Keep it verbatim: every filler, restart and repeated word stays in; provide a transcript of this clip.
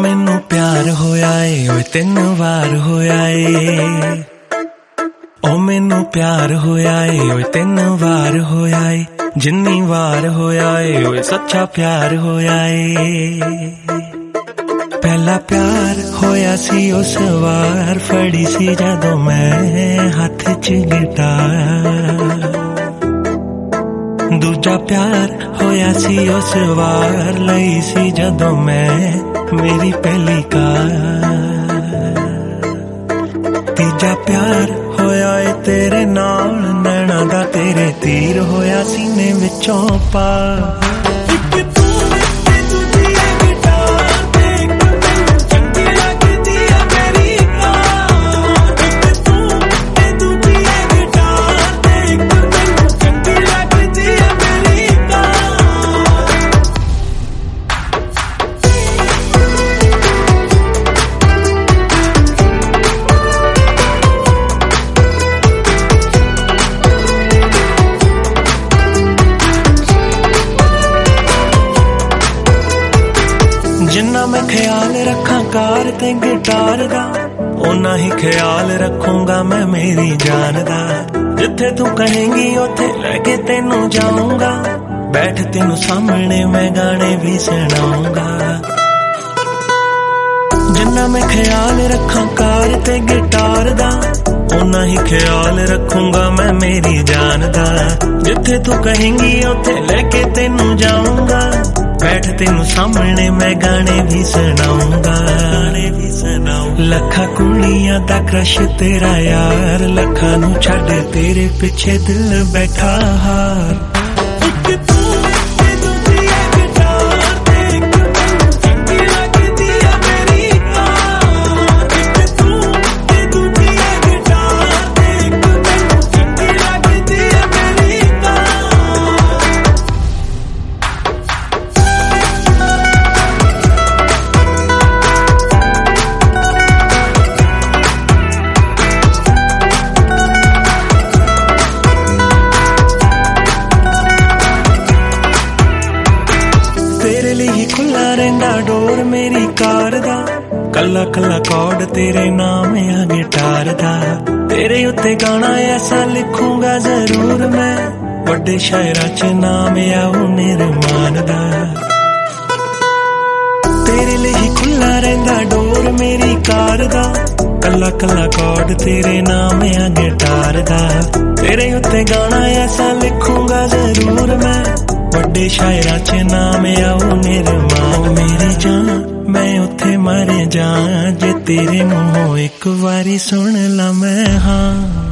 मैनू प्यार होया ए ओए तीन वार होया ए ओ मैनू प्यार होया ए ओए तीन वार होया ए जिन्नी वार होया ए ओए सच्चा प्यार होया ए पहला प्यार होया सी उस वार फड़ी सी जदों मैं हाथ च गिटार दूजा प्यार होया सी उस वार लई सी जदों मैं मेरी पहली कार तीजा प्यार होया ए तेरे नाल नैना दा तेरे तीर होया सीने विचों पार जिन्ना मैं ख्याल रखा कार ते गिटार दा ओना ही ख्याल रखूंगा मैं मेरी जान दा जिथे तू कहेंगी उथे लेके तेनू जाऊंगा बैठ तेनू सामने मैं गाने भी सुनाऊंगा जिन्ना मैं ख्याल रखा कार ते गिटार दा ओना ही ख्याल रखूंगा मैं मेरी जान दा जिथे तू कहेंगी उथे लेके तेनू जाऊंगा बैठ तेनू सामने मैं गाने भी सुनाऊंगा गाने भी सुनाऊं लखा कुड़ियां दा क्रश तेरा यार लखा नू छड़ तेरे पिछे दिल बैठा हार खुला रहिंदा डोर मेरी कार दा कला कला कॉर्ड तेरे नाम आ गिटार दा तेरे उत्ते गाना ऐसा लिखूंगा जरूर मैं बड़े शायरां च नाम आऊ निर्माण दा तेरे लिए खुला रहिंदा डोर मेरी कार दा कला कला कॉर्ड तेरे नाम आ गिटार दा तेरे उत्ते गाना ऐसा लिखूंगा जरूर मैं बड़े शायरां च नाम आऊ निर्माण मेरी जान मैं उथे मर जा जे तेरे मुंहों एक बारी सुन ला मैं हाँ